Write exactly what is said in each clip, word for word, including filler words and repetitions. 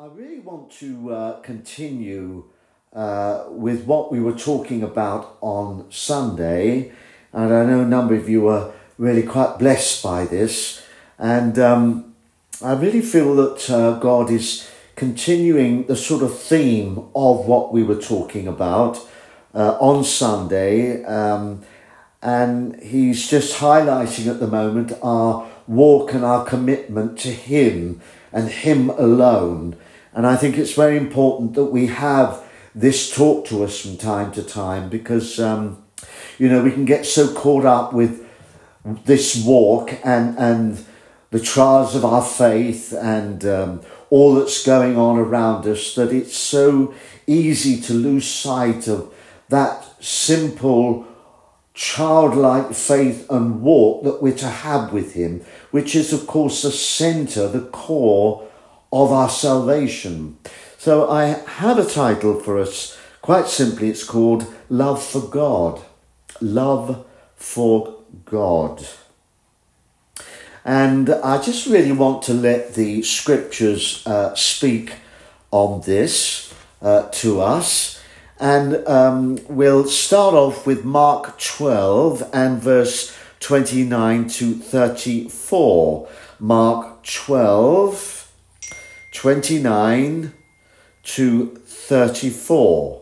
I really want to uh, continue uh, with what we were talking about on Sunday, and I know a number of you were really quite blessed by this, and um, I really feel that uh, God is continuing the sort of theme of what we were talking about uh, on Sunday, um, and He's just highlighting at the moment our walk and our commitment to Him and Him alone. And I think it's very important that we have this taught to us from time to time because, um, you know, we can get so caught up with this walk and, and the trials of our faith and um, all that's going on around us that it's so easy to lose sight of that simple childlike faith and walk that we're to have with Him, which is, of course, the centre, the core of our salvation. So I have a title for us, quite simply, it's called Love for God. Love for God. And I just really want to let the scriptures uh, speak on this uh, to us. And um, we'll start off with Mark twelve and verse twenty-nine to thirty-four. Mark twelve, twenty-nine to thirty-four.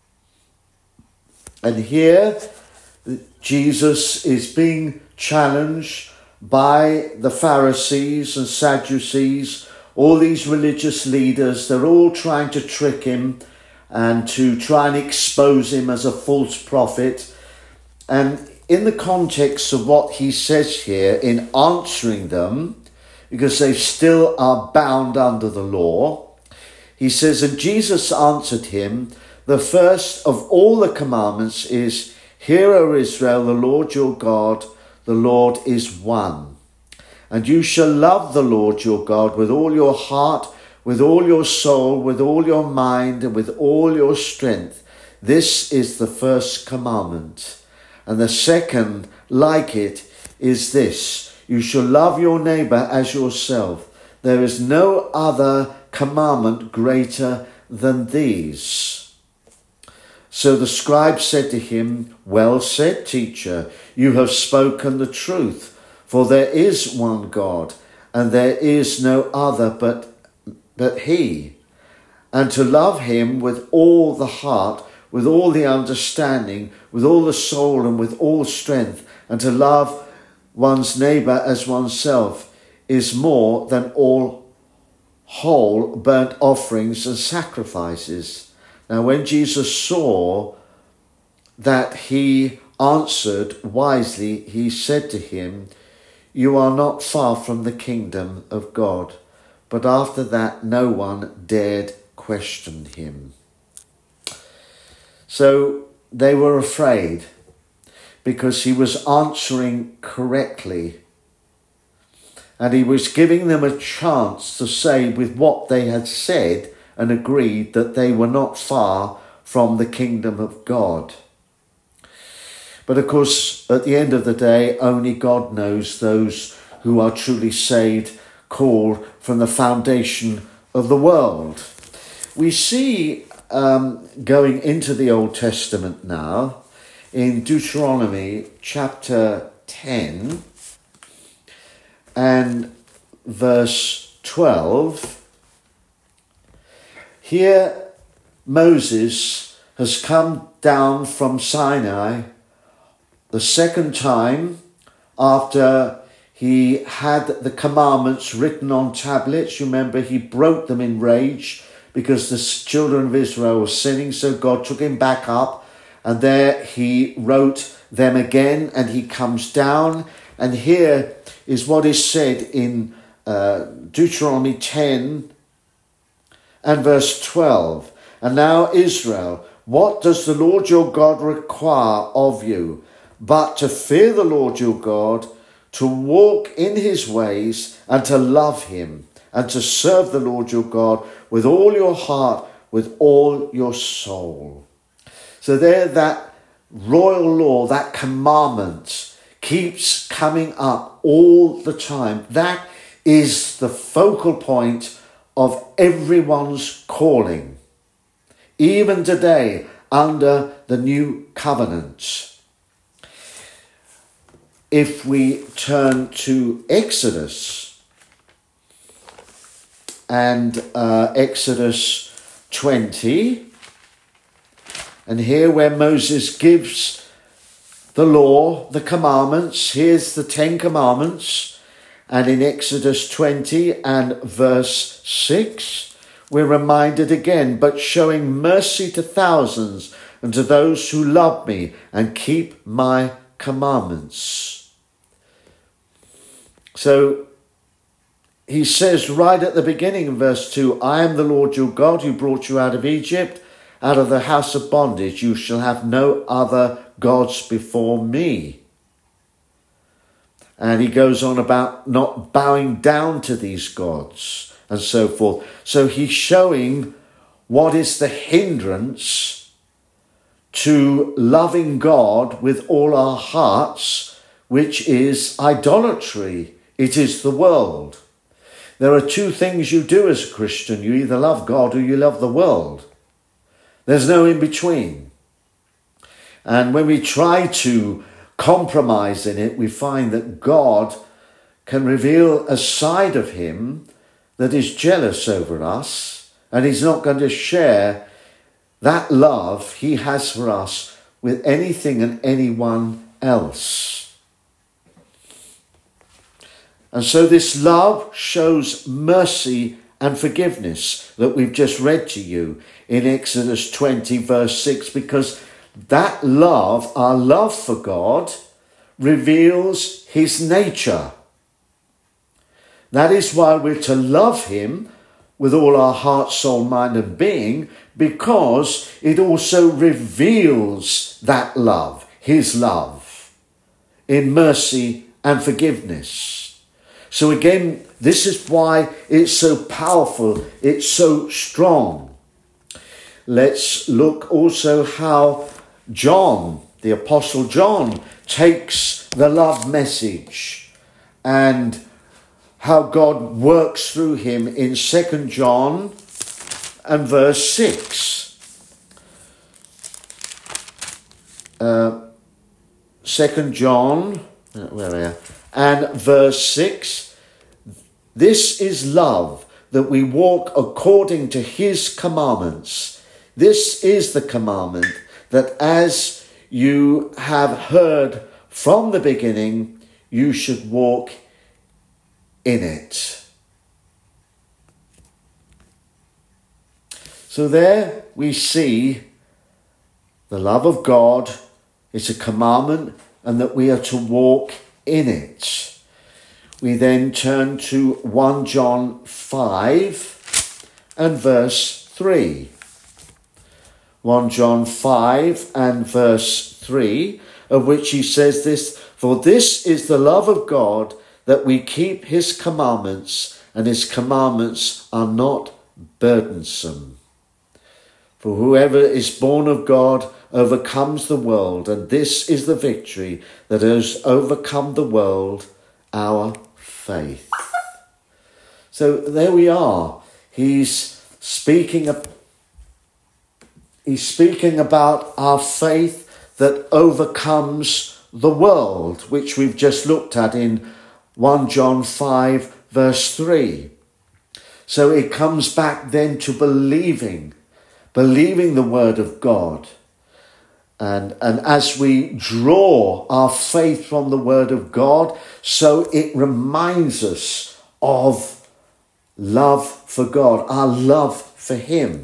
And here Jesus is being challenged by the Pharisees and Sadducees, all these religious leaders. They're all trying to trick Him and to try and expose Him as a false prophet. And in the context of what He says here, in answering them, because they still are bound under the law, He says, and Jesus answered him, the first of all the commandments is, Hear, O Israel, the Lord your God, the Lord is one. And you shall love the Lord your God with all your heart, with all your soul, with all your mind, and with all your strength. This is the first commandment. And the second, like it, is this: you shall love your neighbour as yourself. There is no other commandment greater than these. So the scribe said to him, Well said, teacher, you have spoken the truth, for there is one God, and there is no other but but He, and to love Him with all the heart, with all the understanding, with all the soul and with all strength, and to love one's neighbour as oneself is more than all whole burnt offerings and sacrifices. Now when Jesus saw that he answered wisely, he said to him, You are not far from the kingdom of God. But after that, no one dared question him. So they were afraid because he was answering correctly. And he was giving them a chance to say with what they had said and agreed that they were not far from the kingdom of God. But of course, at the end of the day, only God knows those who are truly saved, called from the foundation of the world. We see um, going into the Old Testament now in Deuteronomy chapter ten and verse twelve. Here Moses has come down from Sinai the second time after he had the commandments written on tablets. You remember, he broke them in rage because the children of Israel were sinning. So God took him back up, and there he wrote them again, and he comes down. And here is what is said in uh, Deuteronomy ten and verse twelve. And now, Israel, what does the Lord your God require of you, but to fear the Lord your God, to walk in his ways, and to love him, and to serve the Lord your God with all your heart, with all your soul. So there, that royal law, that commandment, keeps coming up all the time. That is the focal point of everyone's calling, even today under the new covenant. If we turn to Exodus and uh, Exodus twenty, and here where Moses gives the law, the commandments, here's the Ten Commandments, and in Exodus twenty and verse six, we're reminded again, but showing mercy to thousands and to those who love me and keep my commandments. So he says right at the beginning in verse two, I am the Lord your God who brought you out of Egypt, out of the house of bondage. You shall have no other gods before me. And he goes on about not bowing down to these gods and so forth. So he's showing what is the hindrance to loving God with all our hearts, which is idolatry. It is the world. There are two things you do as a Christian. You either love God or you love the world. There's no in between. And when we try to compromise in it, we find that God can reveal a side of him that is jealous over us, and he's not going to share that love he has for us with anything and anyone else. And so this love shows mercy and forgiveness that we've just read to you in Exodus twenty verse six, because that love, our love for God, reveals his nature. That is why we're to love him with all our heart, soul, mind and being, because it also reveals that love, his love, in mercy and forgiveness. So again, this is why it's so powerful, it's so strong. Let's look also how John, the Apostle John, takes the love message and how God works through him in Second John and verse six. Uh, Second John, where are you? And verse six. This is love, that we walk according to his commandments. This is the commandment, that as you have heard from the beginning, you should walk in it. So there we see the love of God is a commandment and that we are to walk in it. We then turn to First John five and verse three. First John five and verse three, of which he says this, for this is the love of God, that we keep his commandments, and his commandments are not burdensome. For whoever is born of God overcomes the world, and this is the victory that has overcome the world, our faith. So there we are. He's speaking of He's speaking about our faith that overcomes the world, which we've just looked at in First John five verse three. So it comes back then to believing, believing the word of God. And, and as we draw our faith from the word of God, so it reminds us of love for God, our love for him.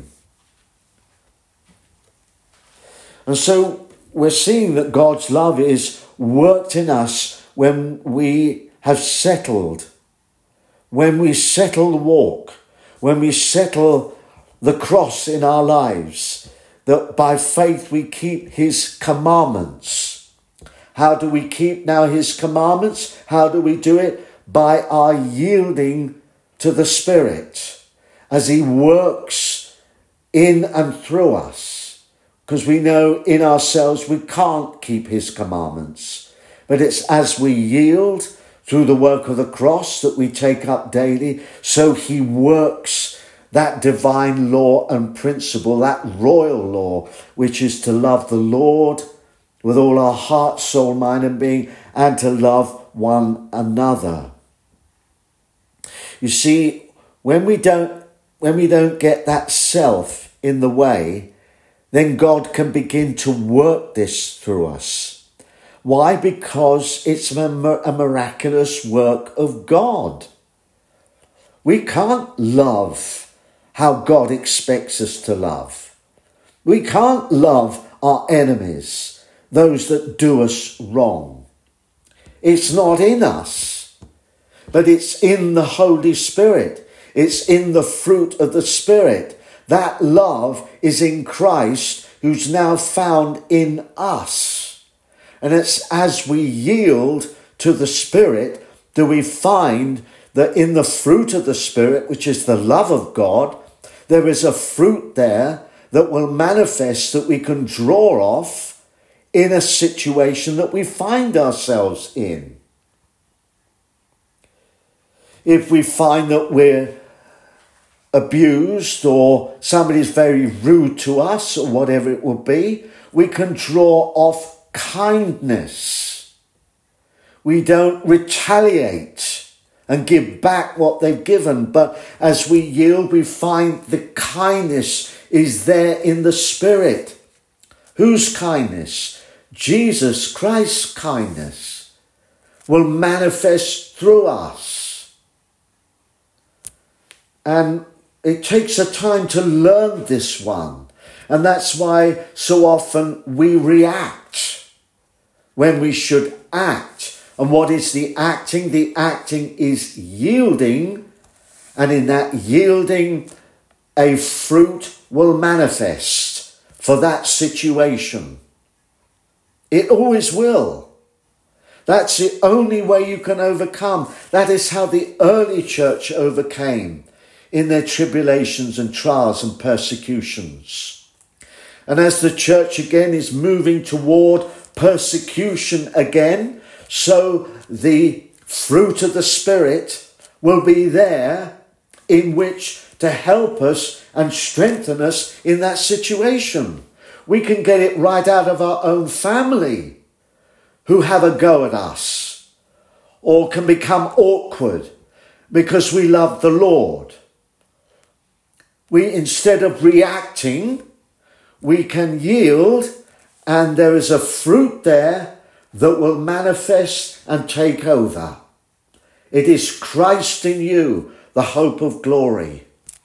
And so we're seeing that God's love is worked in us when we have settled, when we settle the walk, when we settle the cross in our lives, that by faith we keep his commandments. How do we keep now his commandments? How do we do it? By our yielding to the Spirit as he works in and through us. Because we know in ourselves we can't keep his commandments. But it's as we yield through the work of the cross that we take up daily, so he works that divine law and principle, that royal law, which is to love the Lord with all our heart, soul, mind and being, and to love one another. You see, when we don't, when we don't get that self in the way, then God can begin to work this through us. Why? Because it's a miraculous work of God. We can't love how God expects us to love. We can't love our enemies, those that do us wrong. It's not in us, but it's in the Holy Spirit. It's in the fruit of the Spirit. That love is in Christ, who's now found in us. And it's as we yield to the Spirit do we find that in the fruit of the Spirit, which is the love of God, there is a fruit there that will manifest that we can draw off in a situation that we find ourselves in. If we find that we're abused or somebody's very rude to us or whatever it will be, we can draw off kindness. We don't retaliate and give back what they've given, but as we yield, we find the kindness is there in the Spirit. Whose kindness? Jesus Christ's kindness will manifest through us. And it takes a time to learn this one. And that's why so often we react when we should act. And what is the acting? The acting is yielding. And in that yielding, a fruit will manifest for that situation. It always will. That's the only way you can overcome. That is how the early church overcame in their tribulations and trials and persecutions. And as the church again is moving toward persecution again, so the fruit of the Spirit will be there in which to help us and strengthen us in that situation. We can get it right out of our own family who have a go at us or can become awkward because we love the Lord. We, instead of reacting, we can yield, and there is a fruit there that will manifest and take over. It is Christ in you, the hope of glory.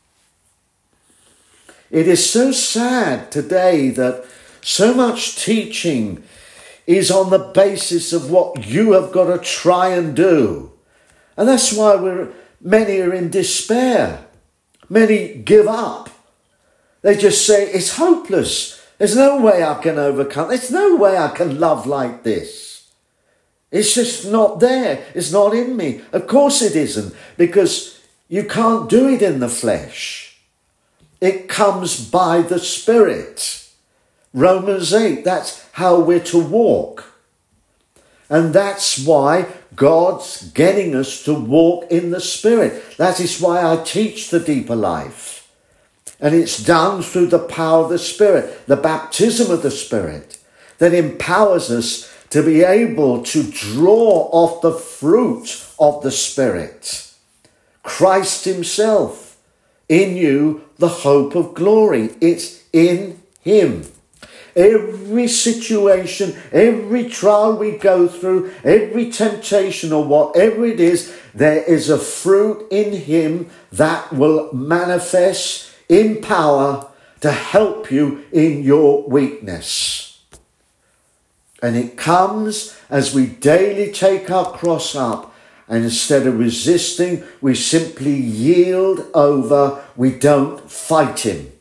It is so sad today that so much teaching is on the basis of what you have got to try and do. And that's why we're, many are in despair. Many give up. They just say, it's hopeless. There's no way I can overcome. There's no way I can love like this. It's just not there. It's not in me. Of course it isn't, because you can't do it in the flesh. It comes by the Spirit. Romans eight, that's how we're to walk. And that's why God's getting us to walk in the Spirit. That is why I teach the deeper life. And it's done through the power of the Spirit, the baptism of the Spirit, that empowers us to be able to draw off the fruit of the Spirit. Christ himself, in you, the hope of glory. It's in him. Every situation, every trial we go through, every temptation or whatever it is, there is a fruit in him that will manifest in power to help you in your weakness. And it comes as we daily take our cross up, and instead of resisting, we simply yield over. We don't fight him.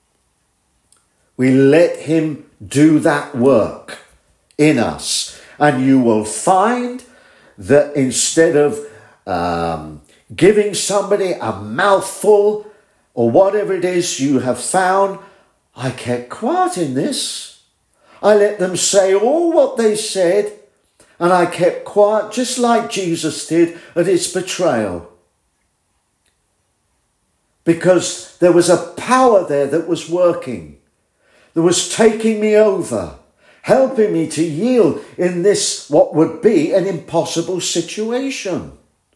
We let him do that work in us. And you will find that instead of um, giving somebody a mouthful or whatever it is you have found, I kept quiet in this. I let them say all what they said, and I kept quiet just like Jesus did at his betrayal. because there was a power there that was working, that was taking me over, helping me to yield in this, what would be an impossible situation.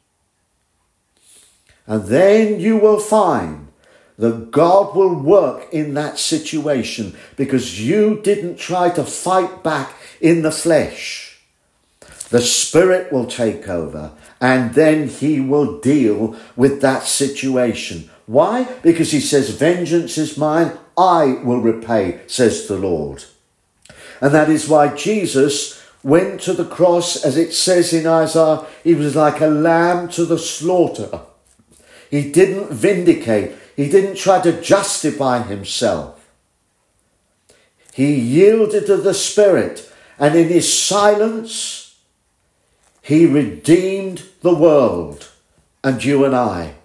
And then you will find that God will work in that situation because you didn't try to fight back in the flesh. The Spirit will take over and then he will deal with that situation. Why? Because he says, vengeance is mine, I will repay, says the Lord. And that is why Jesus went to the cross, as it says in Isaiah, he was like a lamb to the slaughter. He didn't vindicate. He didn't try to justify himself. He yielded to the Spirit, and in his silence, he redeemed the world and you and I.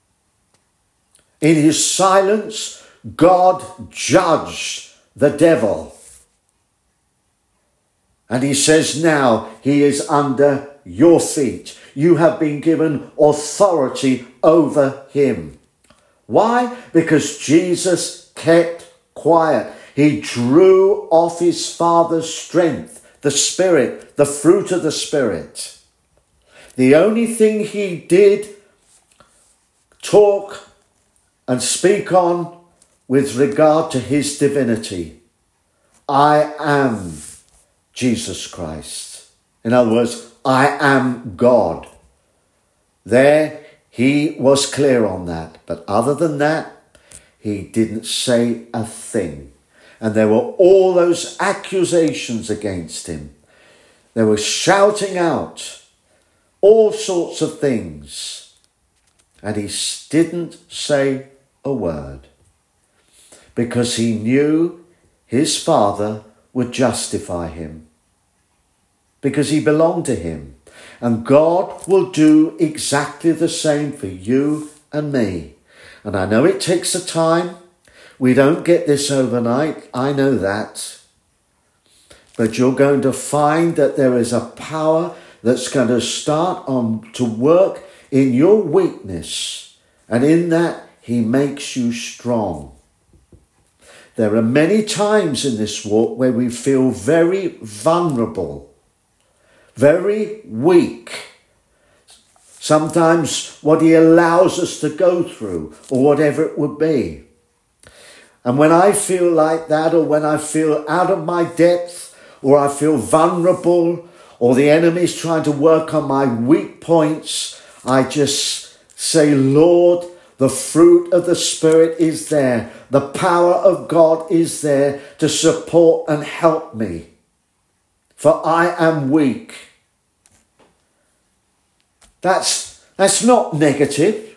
In his silence, God judged the devil. And he says now he is under your feet. You have been given authority over him. Why? Because Jesus kept quiet. He drew off his Father's strength, the Spirit, the fruit of the Spirit. The only thing he did talk and speak on with regard to his divinity. I am Jesus Christ. In other words, I am God. There he was clear on that. But other than that, he didn't say a thing. And there were all those accusations against him. They were shouting out all sorts of things. And he didn't say a word. Because he knew his Father would justify him. Because he belonged to him. And God will do exactly the same for you and me. And I know it takes a time. We don't get this overnight. I know that. But you're going to find that there is a power that's going to start on to work in your weakness. And in that, he makes you strong. There are many times in this walk where we feel very vulnerable, very weak. Sometimes what he allows us to go through, or whatever it would be. And when I feel like that, or when I feel out of my depth, or I feel vulnerable, or the enemy's trying to work on my weak points, I just say, Lord, the fruit of the Spirit is there. The power of God is there to support and help me. For I am weak. That's, that's not negative.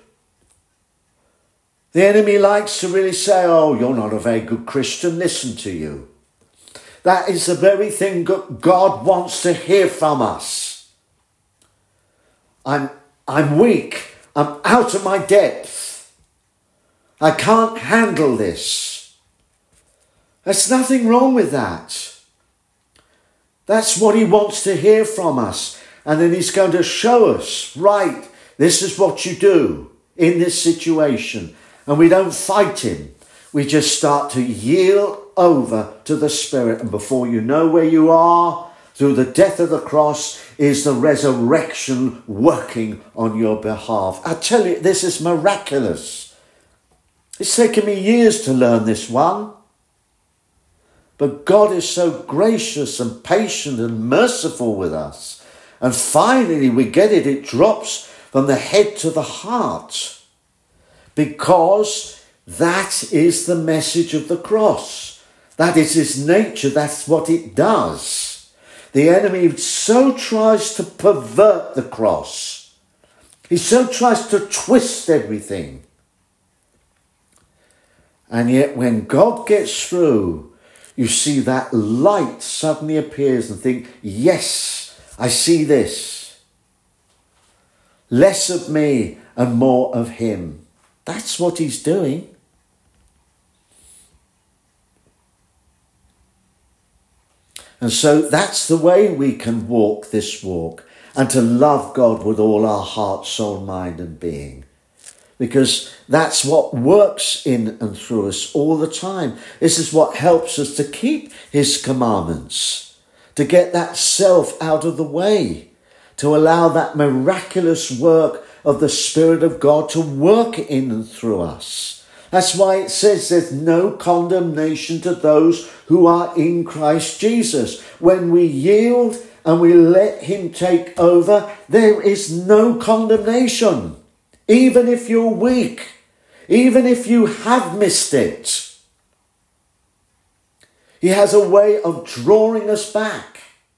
The enemy likes to really say, oh, you're not a very good Christian, listen to you. That is the very thing God wants to hear from us. I'm, I'm weak. I'm out of my depth. I can't handle this. There's nothing wrong with that. That's what he wants to hear from us. And then he's going to show us, right, this is what you do in this situation. And we don't fight him. We just start to yield over to the Spirit. And before you know where you are, through the death of the cross is the resurrection working on your behalf. I tell you, this is miraculous. It's taken me years to learn this one. But God is so gracious and patient and merciful with us. And finally we get it. It drops from the head to the heart. Because that is the message of the cross. That is his nature. That's what it does. The enemy so tries to pervert the cross. He so tries to twist everything. And yet when God gets through, you see that light suddenly appears and think, yes, I see this. Less of me and more of him. That's what he's doing. And so that's the way we can walk this walk and to love God with all our heart, soul, mind and being. because that's what works in and through us all the time. This is what helps us to keep his commandments, to get that self out of the way, to allow that miraculous work of the Spirit of God to work in and through us. That's why it says there's no condemnation to those who are in Christ Jesus. When we yield and we let him take over, there is no condemnation. Even if you're weak, even if you have missed it, he has a way of drawing us back.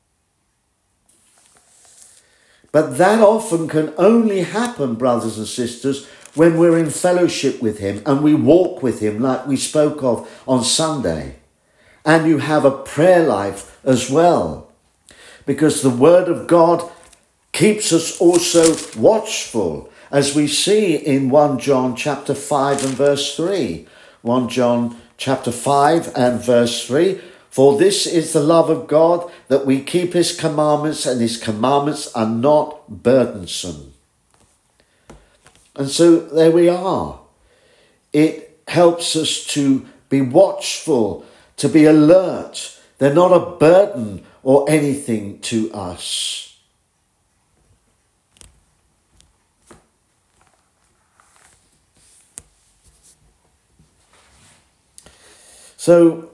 But that often can only happen, brothers and sisters, when we're in fellowship with him and we walk with him like we spoke of on Sunday. And you have a prayer life as well. Because the word of God keeps us also watchful, as we see in First John chapter five and verse three. First John chapter five and verse three. For this is the love of God, that we keep his commandments, and his commandments are not burdensome. And so there we are. It helps us to be watchful, to be alert. They're not a burden or anything to us. So,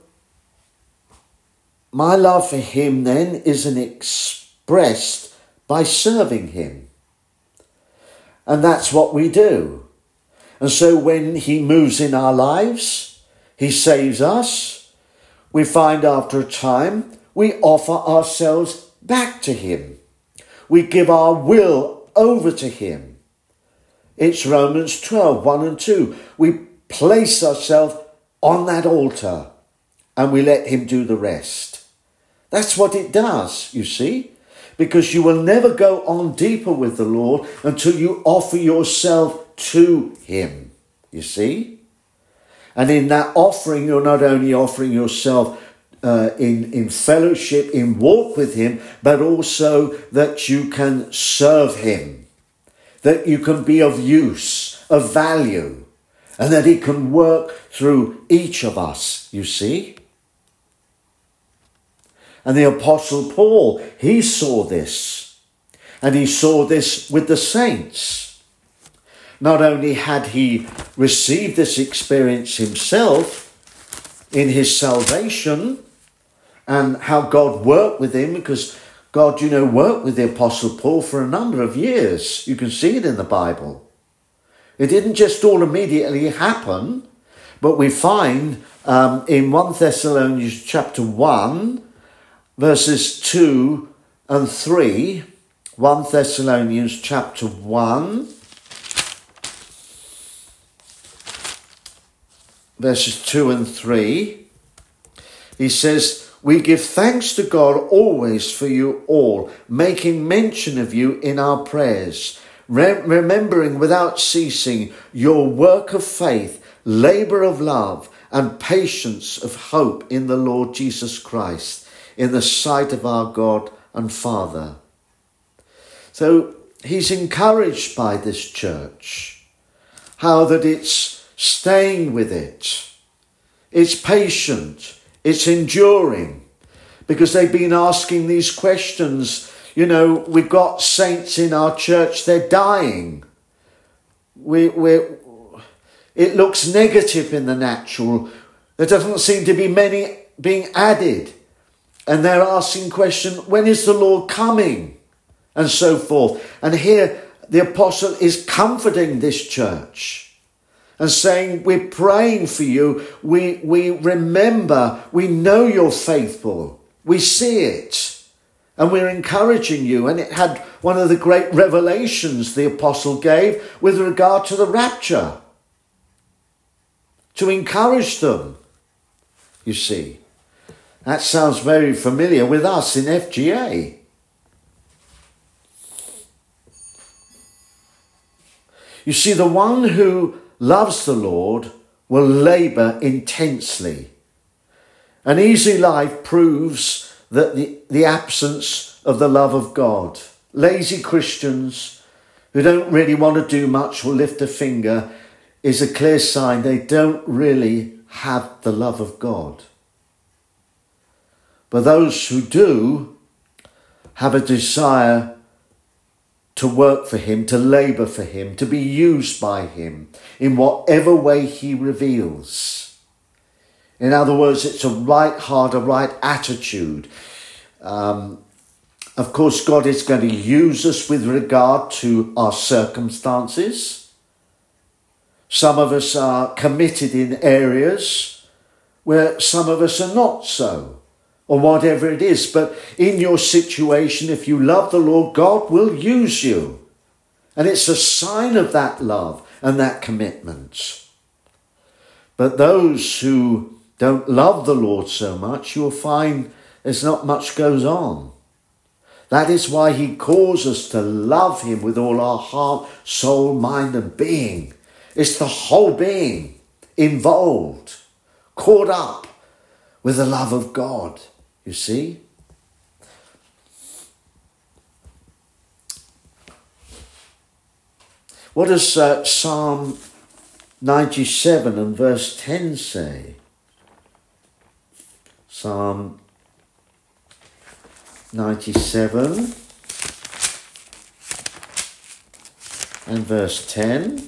my love for him then isn't expressed by serving him. And that's what we do. And so when he moves in our lives, he saves us, we find after a time we offer ourselves back to him. We give our will over to him. It's Romans twelve, one and two. We place ourselves on that altar and we let him do the rest. That's what it does, you see, because you will never go on deeper with the Lord until you offer yourself to him, you see. And in that offering, you're not only offering yourself uh, in, in fellowship, in walk with him, but also that you can serve him, that you can be of use, of value, and that he can work through each of us, you see. And the Apostle Paul, he saw this. And he saw this with the saints. Not only had he received this experience himself in his salvation and how God worked with him, because God, you know, worked with the Apostle Paul for a number of years. You can see it in the Bible. It didn't just all immediately happen, but we find um, in First Thessalonians chapter one, verses two and three, First Thessalonians chapter one, verses two and three, he says, we give thanks to God always for you all, making mention of you in our prayers, Re- remembering without ceasing your work of faith, labour of love, and patience of hope in the Lord Jesus Christ, in the sight of our God and Father. So he's encouraged by this church, how that it's staying with it, it's patient, it's enduring, because they've been asking these questions. You know, we've got saints in our church, they're dying. We, we're, it looks negative in the natural. There doesn't seem to be many being added. And they're asking question, when is the Lord coming? And so forth. And here the apostle is comforting this church and saying, we're praying for you. We, we remember, we know you're faithful. We see it. And we're encouraging you. And it had one of the great revelations the apostle gave with regard to the rapture. To encourage them, you see. That sounds very familiar with us in F G A. You see, the one who loves the Lord will labour intensely. An easy life proves that the, the absence of the love of God. Lazy Christians who don't really want to do much will lift a finger is a clear sign they don't really have the love of God. But those who do have a desire to work for him, to labour for him, to be used by him in whatever way he reveals. In other words, it's a right heart, a right attitude. Um, of course, God is going to use us with regard to our circumstances. Some of us are committed in areas where some of us are not so, or whatever it is. But in your situation, if you love the Lord, God will use you. And it's a sign of that love and that commitment. But those who don't love the Lord so much, you'll find there's not much goes on. That is why he calls us to love him with all our heart, soul, mind and being. It's the whole being involved, caught up with the love of God, you see. What does uh, Psalm ninety-seven and verse ten say? Psalm ninety-seven and verse ten.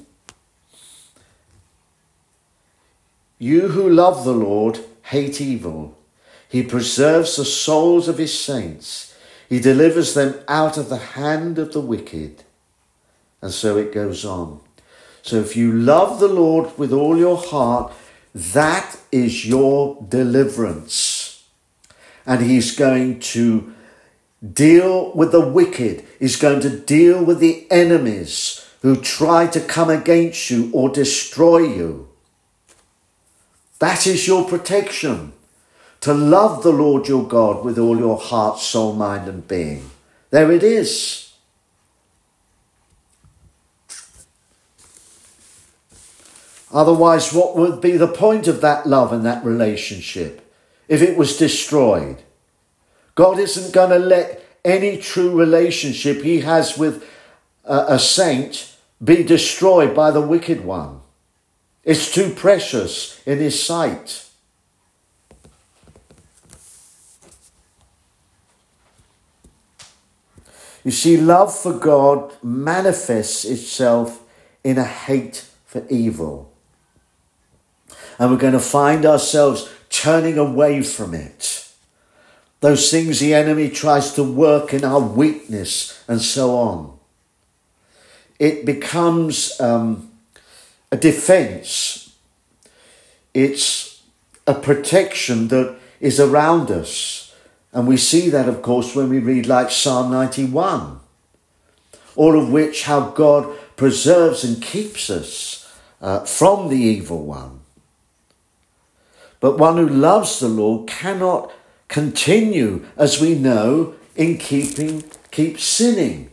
You who love the Lord hate evil. He preserves the souls of his saints. He delivers them out of the hand of the wicked. And so it goes on. So if you love the Lord with all your heart, that is your deliverance. And he's going to deal with the wicked. He's going to deal with the enemies who try to come against you or destroy you. That is your protection. To love the Lord your God with all your heart, soul, mind and being. There it is. Otherwise, what would be the point of that love and that relationship if it was destroyed? God isn't going to let any true relationship he has with a, a saint be destroyed by the wicked one. It's too precious in his sight. You see, love for God manifests itself in a hate for evil. And we're going to find ourselves turning away from it. Those things the enemy tries to work in our weakness and so on. It becomes um, a defense. It's a protection that is around us. And we see that, of course, when we read like Psalm ninety-one. All of which, how God preserves and keeps us uh, from the evil one. But one who loves the Lord cannot continue, as we know, in keeping, keep sinning.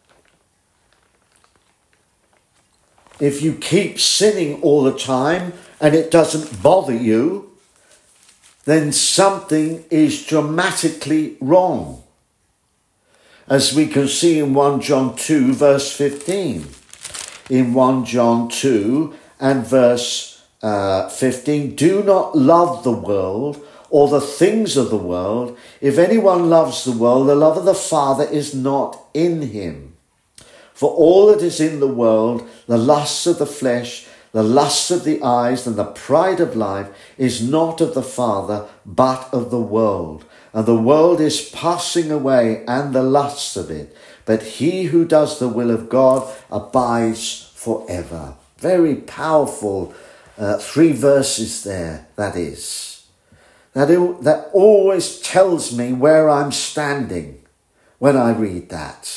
If you keep sinning all the time and it doesn't bother you, then something is dramatically wrong. As we can see in First John two verse fifteen. In First John two and verse uh, fifteen, do not love the world or the things of the world. If anyone loves the world, the love of the Father is not in him. For all that is in the world, the lusts of the flesh, the lusts of the eyes, and the pride of life is not of the Father, but of the world. And the world is passing away, and the lusts of it. But he who does the will of God abides forever. Very powerful uh, three verses there, that is. That, it, that always tells me where I'm standing when I read that.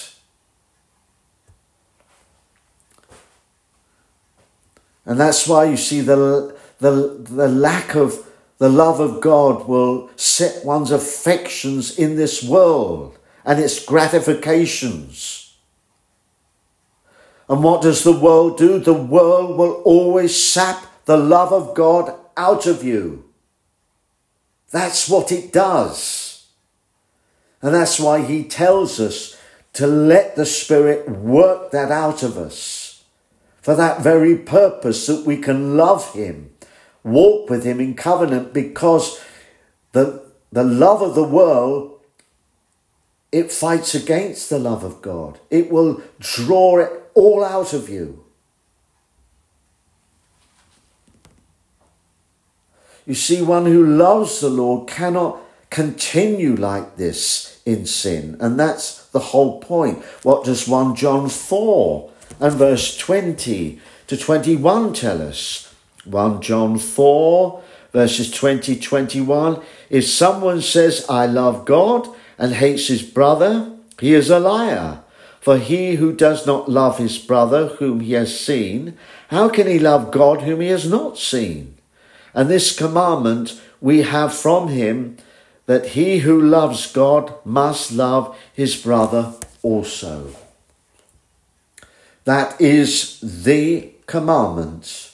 And that's why you see the, the, the lack of the love of God will set one's affections in this world and its gratifications. And what does the world do? The world will always sap the love of God out of you. That's what it does. And that's why he tells us to let the Spirit work that out of us. for that very purpose, that we can love him, walk with him in covenant, because the, the love of the world, it fights against the love of God. It will draw it all out of you. You see, one who loves the Lord cannot continue like this in sin. And that's the whole point. What does First John four and verse twenty to twenty-one tell us? First John four verses twenty to twenty-one. If someone says, I love God, and hates his brother, he is a liar. For he who does not love his brother whom he has seen, how can he love God whom he has not seen? And this commandment we have from him, that he who loves God must love his brother also. That is the commandment.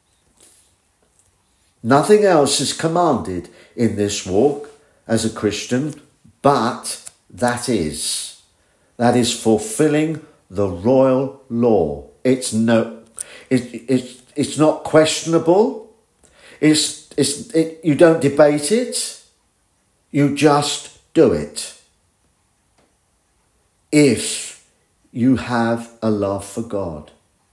Nothing else is commanded in this walk as a Christian, but that is. That is fulfilling the royal law. It's no, it, it, it's not questionable. It's, it's, it, you don't debate it. You just do it. If you have a love for God.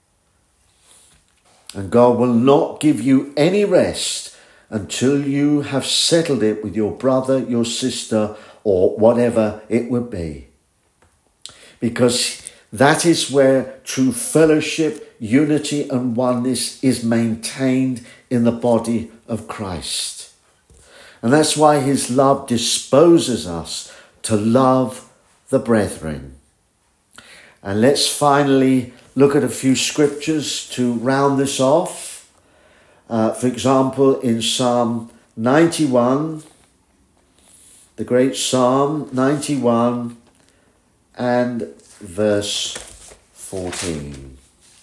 And God will not give you any rest until you have settled it with your brother, your sister, or whatever it would be. Because that is where true fellowship, unity and oneness is maintained in the body of Christ. And that's why his love disposes us to love the brethren. And let's finally look at a few scriptures to round this off. Uh, for example, in Psalm ninety-one, the great Psalm ninety-one and verse fourteen.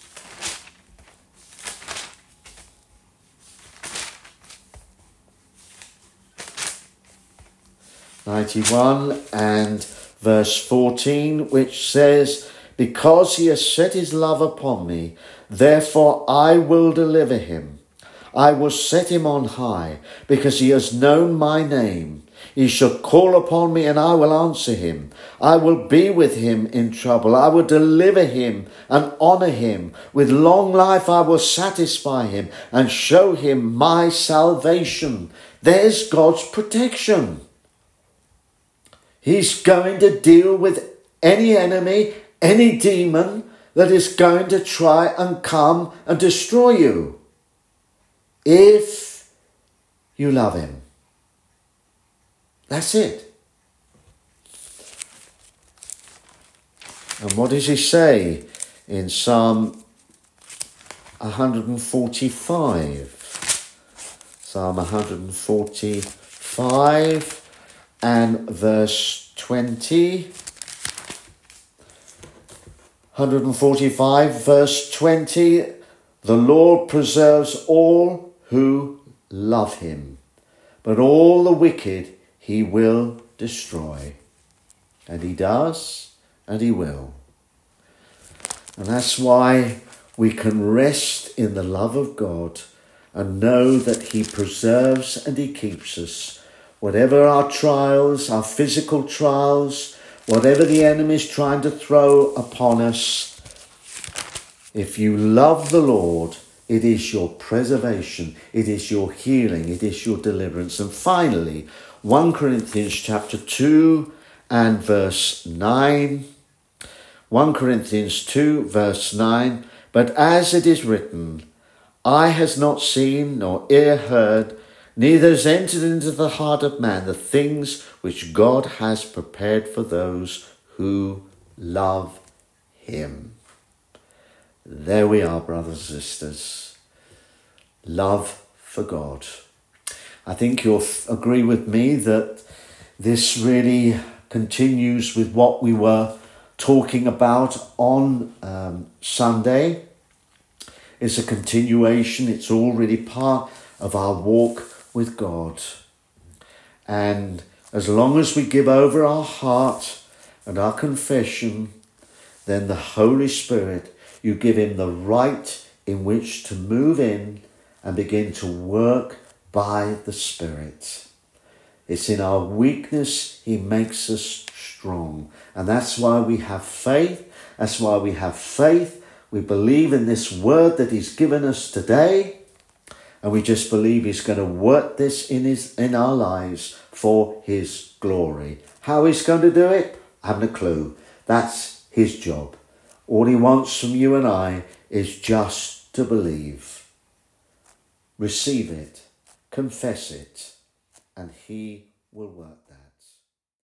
ninety-one and verse fourteen, which says, because he has set his love upon me, therefore I will deliver him. I will set him on high, because he has known my name. He shall call upon me, and I will answer him. I will be with him in trouble. I will deliver him and honour him. With long life I will satisfy him and show him my salvation. There's God's protection. He's going to deal with any enemy, any demon that is going to try and come and destroy you, if you love him. That's it. And what does he say in Psalm one forty-five? Psalm one forty-five and verse twenty. one forty-five verse twenty. The Lord preserves all who love him, but all the wicked he will destroy. And he does, and he will. And that's why we can rest in the love of God and know that he preserves and he keeps us. Whatever our trials, our physical trials, whatever the enemy is trying to throw upon us, if you love the Lord, it is your preservation, it is your healing, it is your deliverance. And finally, First Corinthians chapter two and verse nine. First Corinthians two verse nine. But as it is written, eye has not seen nor ear heard, neither has entered into the heart of man the things which God has prepared for those who love him. There we are, brothers and sisters. Love for God. I think you'll f- agree with me that this really continues with what we were talking about on um, Sunday. It's a continuation. It's already part of our walk with God. And as long as we give over our heart and our confession, then the Holy Spirit, you give him the right in which to move in and begin to work by the Spirit. It's in our weakness he makes us strong. And that's why we have faith. That's why we have faith. We believe in this word that he's given us today. And we just believe he's going to work this in his in our lives for his glory. How he's going to do it? I haven't a clue. That's his job. All he wants from you and I is just to believe. Receive it. Confess it. And he will work.